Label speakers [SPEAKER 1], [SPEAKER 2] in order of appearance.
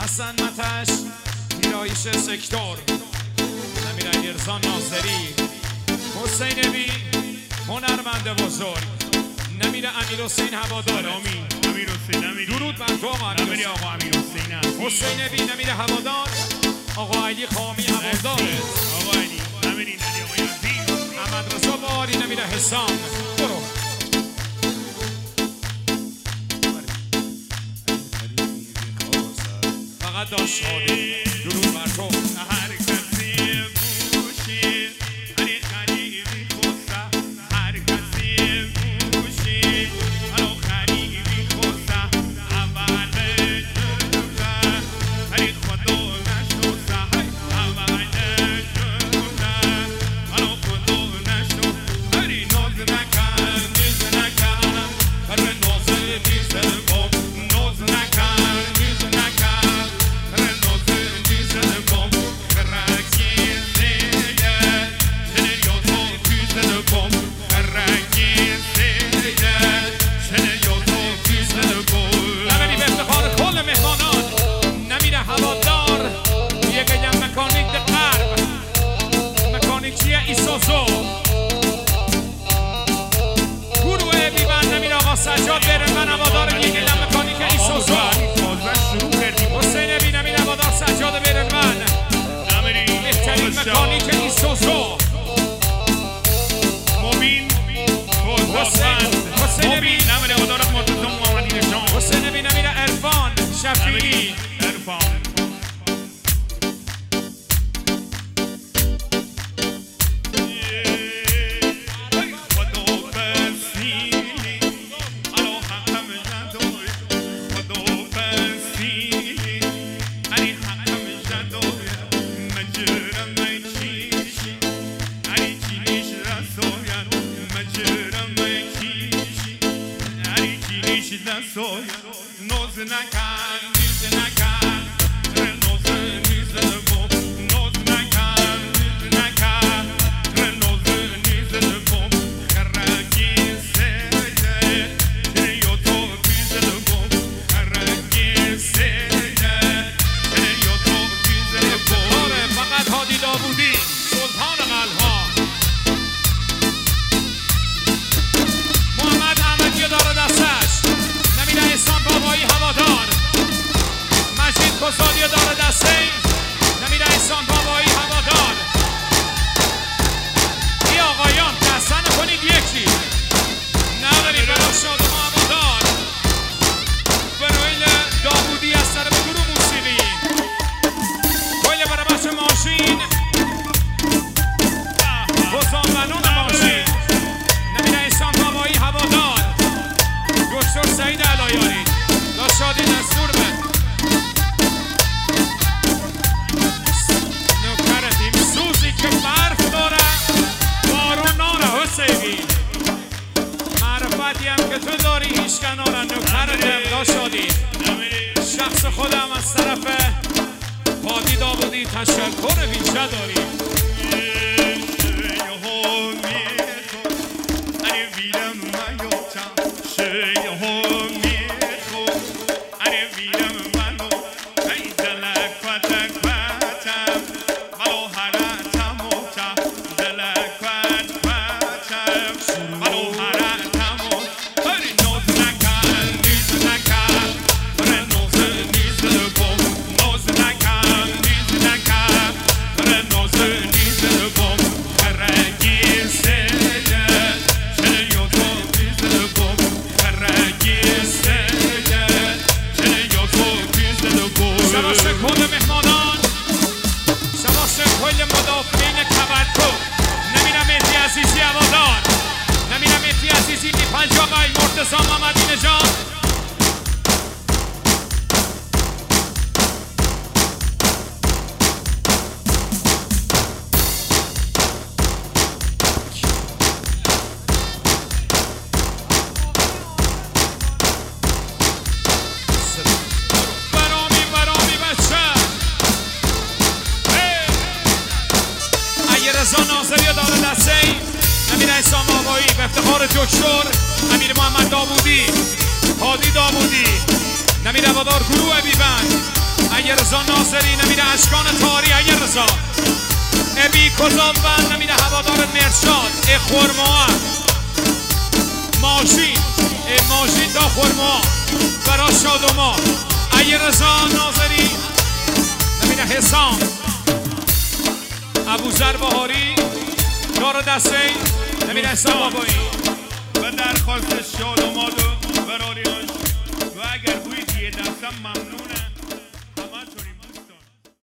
[SPEAKER 1] حسن متش پیرایش سکتور، نمیر ارزان ناظری، حسین بی هنرمند بزرگ، نمیر امیر حسین هوادار.
[SPEAKER 2] امیر حسین
[SPEAKER 1] درود بر تو آقا
[SPEAKER 2] امیر آقا امیر حسین
[SPEAKER 1] حسین بی نمیر هوادار، آقا علی خامی هوادار،
[SPEAKER 2] آقا علی امیر علی آقا عزیز،
[SPEAKER 1] محمد رضا باری نمیر حسام. برو فقط داشت شادی. درود بر تو.
[SPEAKER 2] هر کسی گوشی علی خلیبی خوسته، هر کسی گوشی علی خلیبی خوسته، اول جلوه علی خدا نشوسته، اول جلوه علی خدا نشوسته، علی ناز نکن نیز نکن، هر ناز نیز بم، ناز نکن نیز نکن،
[SPEAKER 1] سجاد برنمن هوادار یک لم مکانیک ایسوزو. حسین بی نمیر هوادار سجاد برنمن بهترین مکانیک ایسوزو.
[SPEAKER 2] مبین حسین بی نمیر هوادار مرتضی محمدی نژاد،
[SPEAKER 1] حسین بی نمیر عرفان شفیعی.
[SPEAKER 2] نوز نکن نیز نکن، نوز نیز بم، نوز نکن نیز نکن، نوز نیز بم، خرکی سیده یا تو بیز بم، خرکی سیده یا تو بیز بم.
[SPEAKER 1] فقط هادی داوودی سلطان قلب‌ها. محمد احمدی داره دستش، نمیر احسان بابایی هوادار، مجید کسادی داره دسته، نمیر احسان بابایی هوادار. ای آقایان دسته نکنید یکی نداریم برای شادم هوادار. فرویل داوودی از طرف گروه موسیقی، کویل برای بچه ماشین، بزانبنون ماشین، نمیر احسان بابایی هوادار، دکتر سعید علایاری. داشادی دستور به نوکرتیم سوزی که برف داره بارون ناره. حسینی معرفتی هم که تو داری هیچ کناره. نوکرتیم داشادی، شخص خودم از طرف هادی داوودی تشکر ویژه داریم. مرتضی محمدی نژاد. برامی بچه علیرضا ناظری داره دسته، امیر احسان بابایی به افتخار دکتر امیر محمد داوودی، هادی داوودی، نمیر هوادار گروه بیبند، اگه رضا ناظری نمیره اشکان تاری اگه رضا ابی کذابن نمیره هوادار مرشاد ای خورما ماشین تا خورما برا شادوما اگه رضا ناظری نمیره حسام ابوذر بهاری دار دسته نمیره حسام آبایی
[SPEAKER 2] و درخواست شادوما و براریاش و اگر بوید یه دستم ممنونه